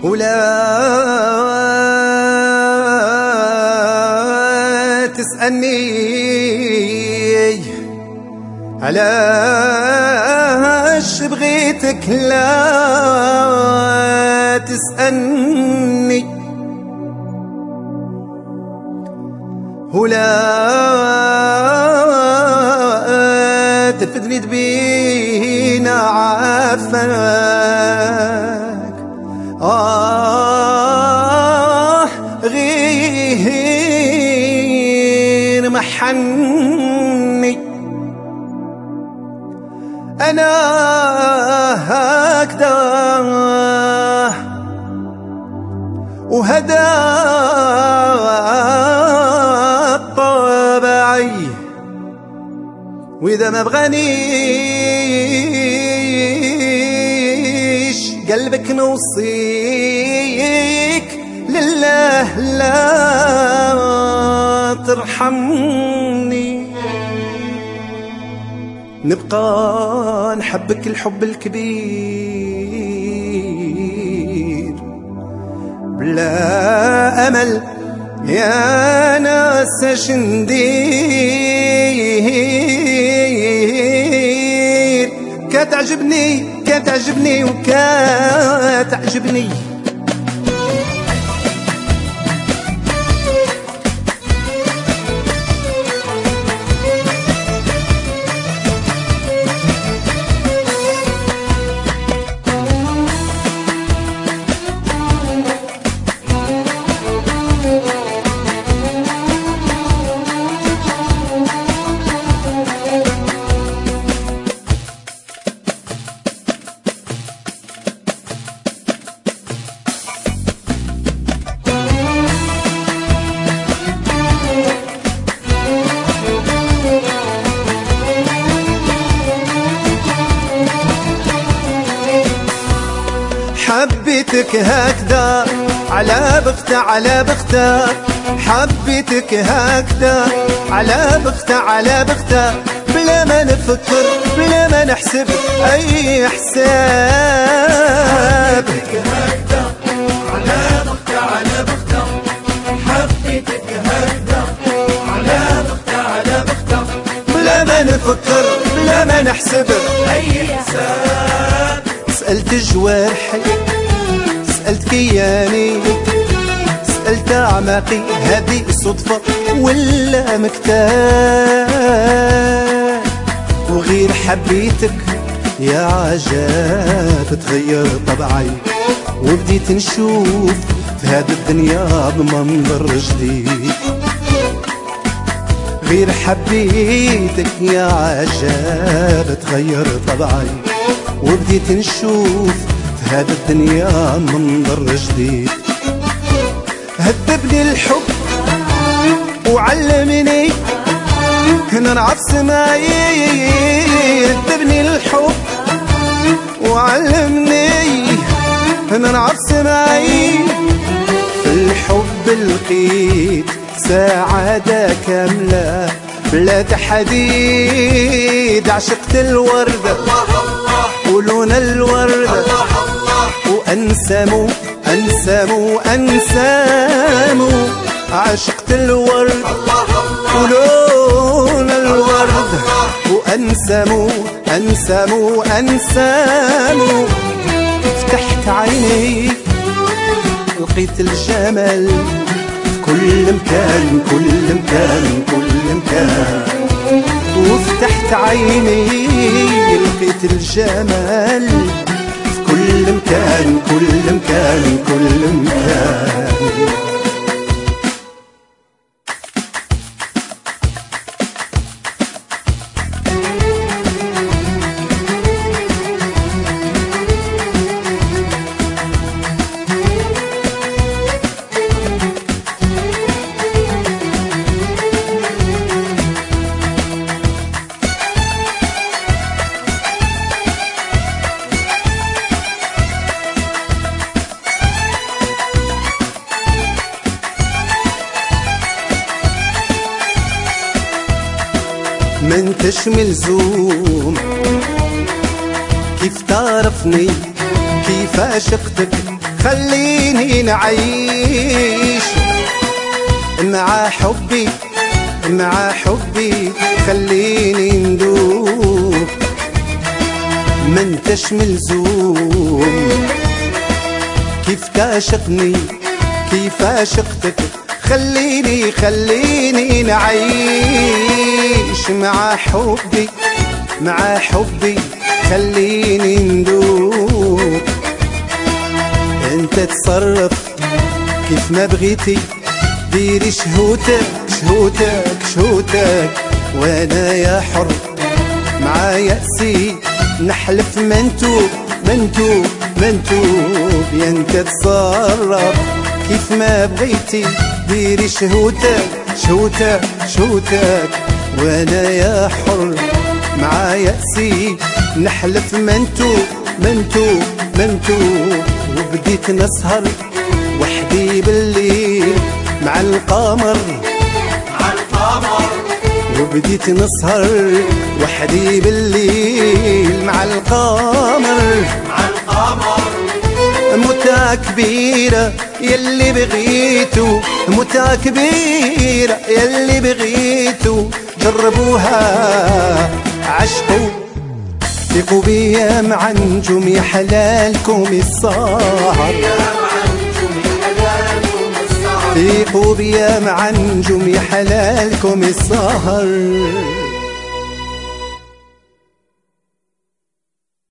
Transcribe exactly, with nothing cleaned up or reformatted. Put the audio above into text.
ولا تسألني علاش بغيتك، لا تسألني ولا ترفدني تبينا عافاك. آه غير محني أنا هكذا وهذا طبعي، وإذا ما بغانيش قلبك نوصيك لله لا ترحمني. نبقى نحبك الحب الكبير بلا أمل يا ناس شندير. كتعجبني كتعجبني وكتعجبني حبيتك هكذا على بختة على بختة، حبيتك هكذا على بختة على بختة، بلا ما نفكر بلا ما نحسب أي حساب. حبيتك هكذا على بختة على بختة، حبيتك هكذا على بختة على بختة، بلا ما نفكر بلا ما نحسب أي حساب. سألت جوارحي سألت كياني سألت أعماقي، هذه صدفة ولا مكتاب؟ وغير حبيتك يا عجاب تغير طبعي، وبديت نشوف في هذه الدنيا بمنظر جديد. غير حبيتك يا عجاب تغير طبعي، وبديت نشوف في هذا الدنيا منظر جديد. هذبني الحب وعلمني نرعى سماي، هذبني الحب وعلمني نرعى سماي. في الحب لقيت سعادة كاملة بلا تحديد. عشقت الوردة ولون الوردة وأنسمو أنسمو أنسمو. عشقت الورد ولون الورد وأنسمو أنسمو أنسمو. فتحت عيني لقيت الجمال في كل مكان كل مكان كل مكان. وفتحت عيني لقيت الجمال في كل مكان كل مكان كل مكان. ما انتش ملزوم كيف تعرفني كيف كيف عشقتك خليني نعيش مع حبي مع حبي خليني ندوب ما انتش ملزوم كيف تعشقني كيف عشقتك خليني خليني نعيش مع حبي مع حبي خليني ندوب انت تصرف كيف ما بغيتي ديري شهوتك شهوتك شهوتك وانا يا حر مع يأسي نحلف منتوب منتوب منتوب يا انت تصرف كيف ما بغيتي ديري شهوتك شهوتك شهوتك وانا يا حر مع يأسي نحلف منتوب منتوب منتوب وبديت نسهر وحدي بالليل مع القمر مع القمر وبديت نسهر وحدي بالليل مع القمر مع القمر متعة كبيرة يلي بغيتو متعة كبيرة يلي بغيتو جربوها عشقوا ثقوا بيا مع نجوم يا حلالكم السهر ثقوا بيا مع نجوم يا حلالكم السهر